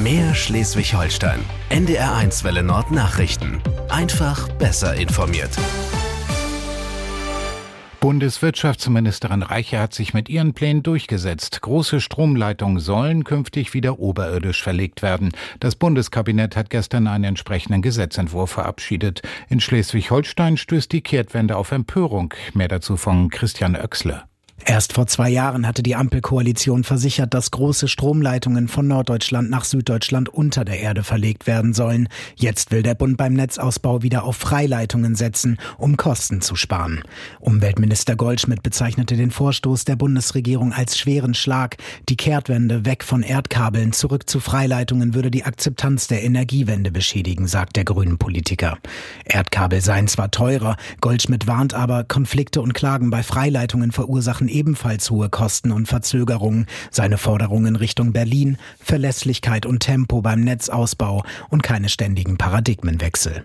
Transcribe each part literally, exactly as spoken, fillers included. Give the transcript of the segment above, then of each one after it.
Mehr Schleswig-Holstein. N D R eins Welle Nord Nachrichten. Einfach besser informiert. Bundeswirtschaftsministerin Reiche hat sich mit ihren Plänen durchgesetzt. Große Stromleitungen sollen künftig wieder oberirdisch verlegt werden. Das Bundeskabinett hat gestern einen entsprechenden Gesetzentwurf verabschiedet. In Schleswig-Holstein stößt die Kehrtwende auf Empörung. Mehr dazu von Christian Oechsle. Erst vor zwei Jahren hatte die Ampelkoalition versichert, dass große Stromleitungen von Norddeutschland nach Süddeutschland unter der Erde verlegt werden sollen. Jetzt will der Bund beim Netzausbau wieder auf Freileitungen setzen, um Kosten zu sparen. Umweltminister Goldschmidt bezeichnete den Vorstoß der Bundesregierung als schweren Schlag. Die Kehrtwende weg von Erdkabeln zurück zu Freileitungen würde die Akzeptanz der Energiewende beschädigen, sagt der grünen Politiker. Erdkabel seien zwar teurer, Goldschmidt warnt aber, Konflikte und Klagen bei Freileitungen verursachen ebenfalls hohe Kosten und Verzögerungen. Seine Forderungen Richtung Berlin: Verlässlichkeit und Tempo beim Netzausbau und keine ständigen Paradigmenwechsel.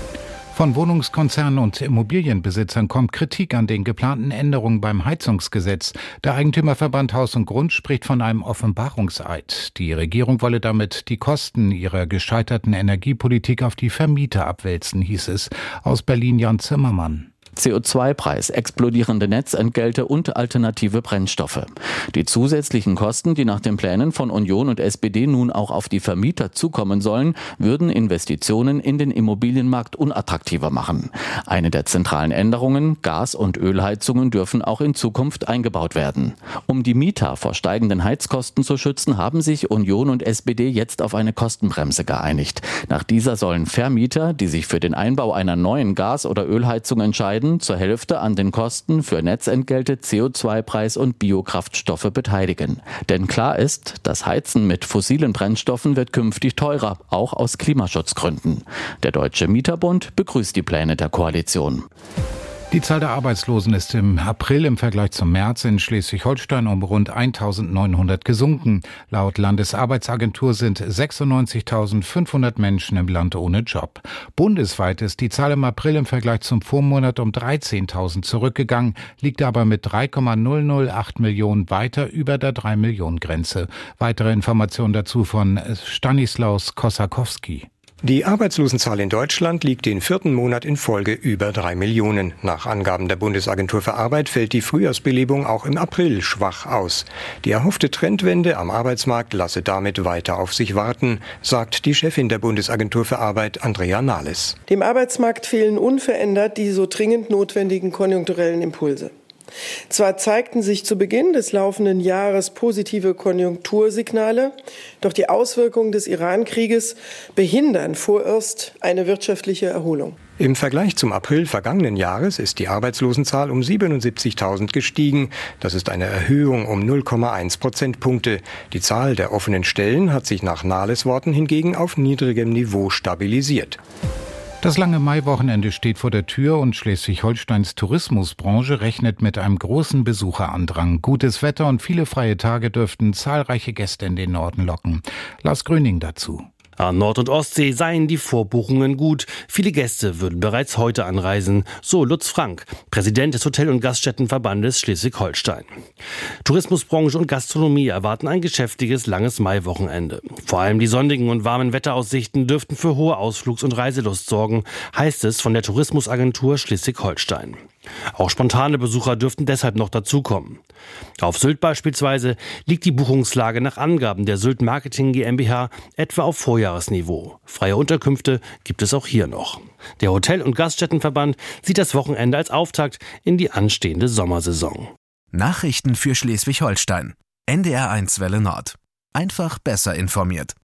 Von Wohnungskonzernen und Immobilienbesitzern kommt Kritik an den geplanten Änderungen beim Heizungsgesetz. Der Eigentümerverband Haus und Grund spricht von einem Offenbarungseid. Die Regierung wolle damit die Kosten ihrer gescheiterten Energiepolitik auf die Vermieter abwälzen, hieß es. Aus Berlin Jan Zimmermann. C O zwei Preis, explodierende Netzentgelte und alternative Brennstoffe. Die zusätzlichen Kosten, die nach den Plänen von Union und S P D nun auch auf die Vermieter zukommen sollen, würden Investitionen in den Immobilienmarkt unattraktiver machen. Eine der zentralen Änderungen: Gas- und Ölheizungen dürfen auch in Zukunft eingebaut werden. Um die Mieter vor steigenden Heizkosten zu schützen, haben sich Union und S P D jetzt auf eine Kostenbremse geeinigt. Nach dieser sollen Vermieter, die sich für den Einbau einer neuen Gas- oder Ölheizung entscheiden, zur Hälfte an den Kosten für Netzentgelte, C O zwei Preis und Biokraftstoffe beteiligen. Denn klar ist, das Heizen mit fossilen Brennstoffen wird künftig teurer, auch aus Klimaschutzgründen. Der Deutsche Mieterbund begrüßt die Pläne der Koalition. Die Zahl der Arbeitslosen ist im April im Vergleich zum März in Schleswig-Holstein um rund eintausendneunhundert gesunken. Laut Landesarbeitsagentur sind sechsundneunzigtausendfünfhundert Menschen im Land ohne Job. Bundesweit ist die Zahl im April im Vergleich zum Vormonat um dreizehntausend zurückgegangen, liegt aber mit drei Komma null null acht Millionen weiter über der drei Millionen Grenze. Weitere Informationen dazu von Stanislaus Kosakowski. Die Arbeitslosenzahl in Deutschland liegt den vierten Monat in Folge über drei Millionen. Nach Angaben der Bundesagentur für Arbeit fällt die Frühjahrsbelebung auch im April schwach aus. Die erhoffte Trendwende am Arbeitsmarkt lasse damit weiter auf sich warten, sagt die Chefin der Bundesagentur für Arbeit, Andrea Nahles. Dem Arbeitsmarkt fehlen unverändert die so dringend notwendigen konjunkturellen Impulse. Zwar zeigten sich zu Beginn des laufenden Jahres positive Konjunktursignale, doch die Auswirkungen des Iran-Krieges behindern vorerst eine wirtschaftliche Erholung. Im Vergleich zum April vergangenen Jahres ist die Arbeitslosenzahl um siebenundsiebzigtausend gestiegen. Das ist eine Erhöhung um null Komma eins Prozentpunkte. Die Zahl der offenen Stellen hat sich nach Nahles Worten hingegen auf niedrigem Niveau stabilisiert. Das lange Maiwochenende steht vor der Tür und Schleswig-Holsteins Tourismusbranche rechnet mit einem großen Besucherandrang. Gutes Wetter und viele freie Tage dürften zahlreiche Gäste in den Norden locken. Lars Gröning dazu. An Nord- und Ostsee seien die Vorbuchungen gut. Viele Gäste würden bereits heute anreisen, so Lutz Frank, Präsident des Hotel- und Gaststättenverbandes Schleswig-Holstein. Tourismusbranche und Gastronomie erwarten ein geschäftiges, langes Maiwochenende. Vor allem die sonnigen und warmen Wetteraussichten dürften für hohe Ausflugs- und Reiselust sorgen, heißt es von der Tourismusagentur Schleswig-Holstein. Auch spontane Besucher dürften deshalb noch dazukommen. Auf Sylt beispielsweise liegt die Buchungslage nach Angaben der Sylt Marketing GmbH etwa auf Vorjahresniveau. Freie Unterkünfte gibt es auch hier noch. Der Hotel- und Gaststättenverband sieht das Wochenende als Auftakt in die anstehende Sommersaison. Nachrichten für Schleswig-Holstein. N D R eins Welle Nord. Einfach besser informiert.